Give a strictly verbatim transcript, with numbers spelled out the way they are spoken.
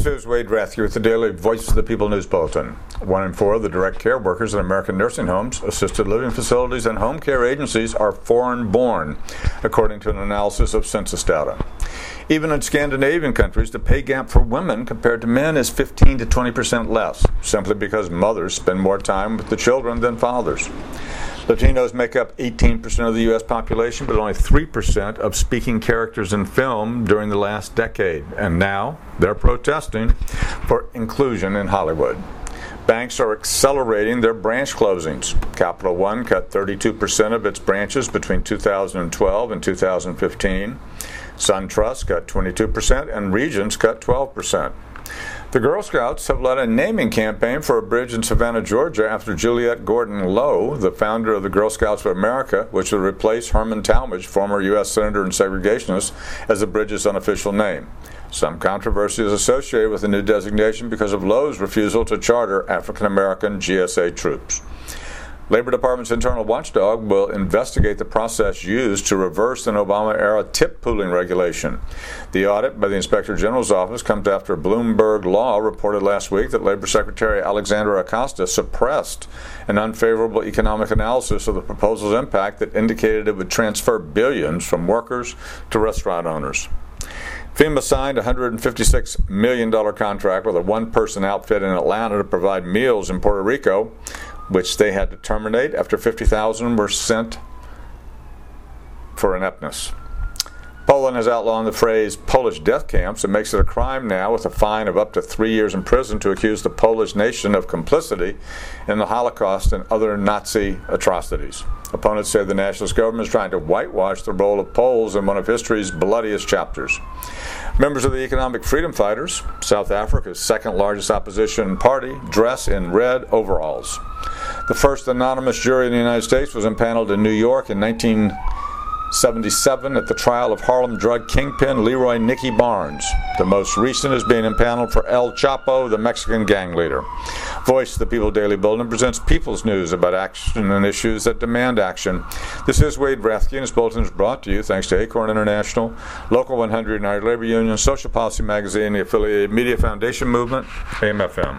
This is Wade Rathke with the Daily Voice of the People News Bulletin. One in four of the direct care workers in American nursing homes, assisted living facilities, and home care agencies are foreign-born, according to an analysis of census data. Even in Scandinavian countries, the pay gap for women compared to men is fifteen to twenty percent less, simply because mothers spend more time with the children than fathers. Latinos make up eighteen percent of the U S population, but only three percent of speaking characters in film during the last decade. And now they're protesting for inclusion in Hollywood. Banks are accelerating their branch closings. Capital One cut thirty-two percent of its branches between two thousand twelve and two thousand fifteen. SunTrust cut twenty-two percent, and Regions cut twelve percent. The Girl Scouts have led a naming campaign for a bridge in Savannah, Georgia, after Juliette Gordon Low, the founder of the Girl Scouts of America, which would replace Herman Talmadge, former U S Senator and segregationist, as the bridge's unofficial name. Some controversy is associated with the new designation because of Low's refusal to charter African-American G S A troops. Labor Department's internal watchdog will investigate the process used to reverse an Obama-era tip pooling regulation. The audit by the Inspector General's office comes after Bloomberg Law reported last week that Labor Secretary Alexandra Acosta suppressed an unfavorable economic analysis of the proposal's impact that indicated it would transfer billions from workers to restaurant owners. FEMA signed a one hundred fifty-six million dollars contract with a one-person outfit in Atlanta to provide meals in Puerto Rico, which they had to terminate after fifty thousand were sent for ineptness. Poland has outlawed the phrase Polish death camps and makes it a crime now with a fine of up to three years in prison to accuse the Polish nation of complicity in the Holocaust and other Nazi atrocities. Opponents say the nationalist government is trying to whitewash the role of Poles in one of history's bloodiest chapters. Members of the Economic Freedom Fighters, South Africa's second largest opposition party, dress in red overalls. The first anonymous jury in the United States was impaneled in New York in nineteen seventy-seven at the trial of Harlem drug kingpin Leroy Nicky Barnes. The most recent is being impaneled for El Chapo, the Mexican gang leader. Voice of the People Daily Bulletin presents People's News about action and issues that demand action. This is Wade Rathke, and this bulletin is brought to you thanks to Acorn International, Local one hundred United Labor Union, Social Policy Magazine, the affiliated Media Foundation Movement, A M F M.